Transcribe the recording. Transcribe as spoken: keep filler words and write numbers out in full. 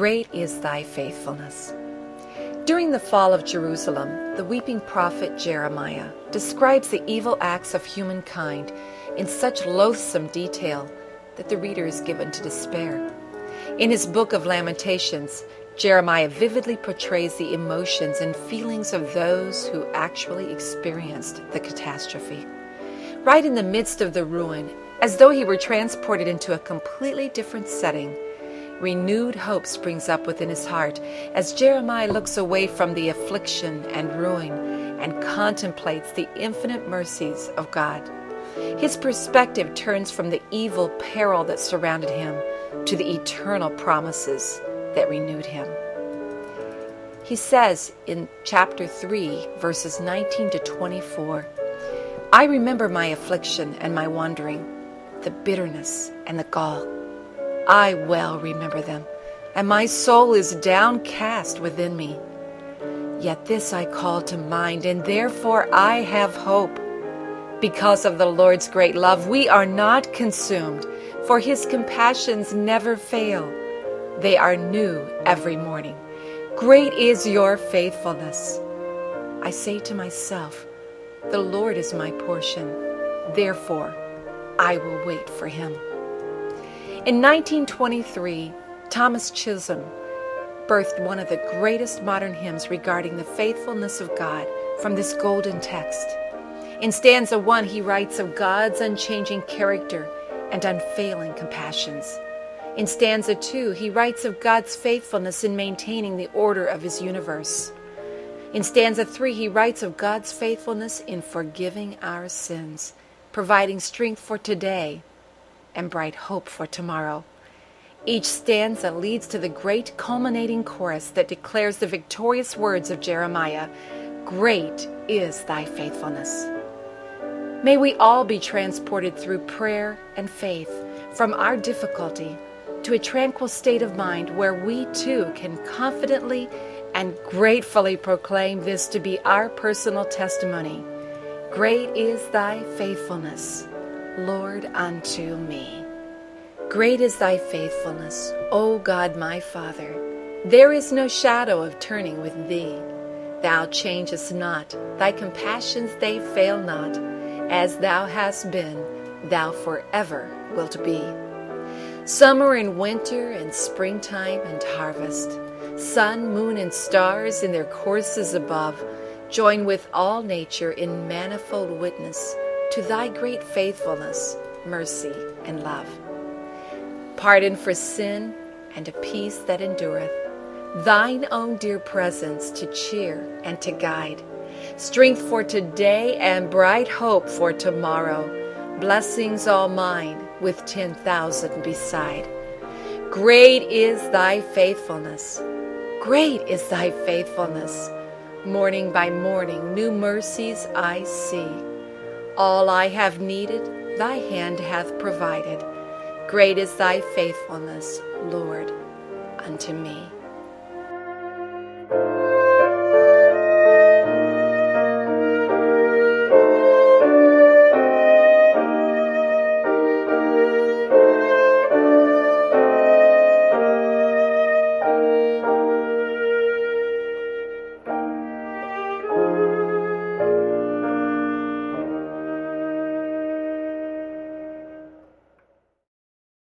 great is thy faithfulness. During the fall of Jerusalem, the weeping prophet Jeremiah describes the evil acts of humankind in such loathsome detail that the reader is given to despair. In his book of Lamentations, Jeremiah vividly portrays the emotions and feelings of those who actually experienced the catastrophe. Right in the midst of the ruin, as though he were transported into a completely different setting, renewed hope springs up within his heart as Jeremiah looks away from the affliction and ruin and contemplates the infinite mercies of God. His perspective turns from the evil peril that surrounded him to the eternal promises that renewed him. He says in chapter three, verses nineteen to twenty-four, I remember my affliction and my wandering, the bitterness and the gall. I well remember them, and my soul is downcast within me. Yet this I call to mind, and therefore I have hope. Because of the Lord's great love, we are not consumed, for his compassions never fail. They are new every morning. Great is your faithfulness. I say to myself, the Lord is my portion. Therefore, I will wait for him. In nineteen twenty-three, Thomas Chisholm birthed one of the greatest modern hymns regarding the faithfulness of God from this golden text. In stanza one, he writes of God's unchanging character and unfailing compassions. In stanza two, he writes of God's faithfulness in maintaining the order of his universe. In stanza three, he writes of God's faithfulness in forgiving our sins, providing strength for today and bright hope for tomorrow. Each stanza leads to the great culminating chorus that declares the victorious words of Jeremiah, Great is thy faithfulness. May we all be transported through prayer and faith from our difficulty to a tranquil state of mind where we too can confidently and gratefully proclaim this to be our personal testimony. Great is thy faithfulness, Lord, unto me. Great is thy faithfulness, O God my Father. There is no shadow of turning with thee. Thou changest not, thy compassions they fail not. As thou hast been, thou forever wilt be. Summer and winter and springtime and harvest, sun, moon, and stars in their courses above, join with all nature in manifold witness to thy great faithfulness, mercy, and love. Pardon for sin and a peace that endureth, thine own dear presence to cheer and to guide, strength for today and bright hope for tomorrow, blessings all mine with ten thousand beside. Great is thy faithfulness, great is thy faithfulness. Morning by morning new mercies I see. All I have needed, thy hand hath provided. Great is thy faithfulness, Lord, unto me.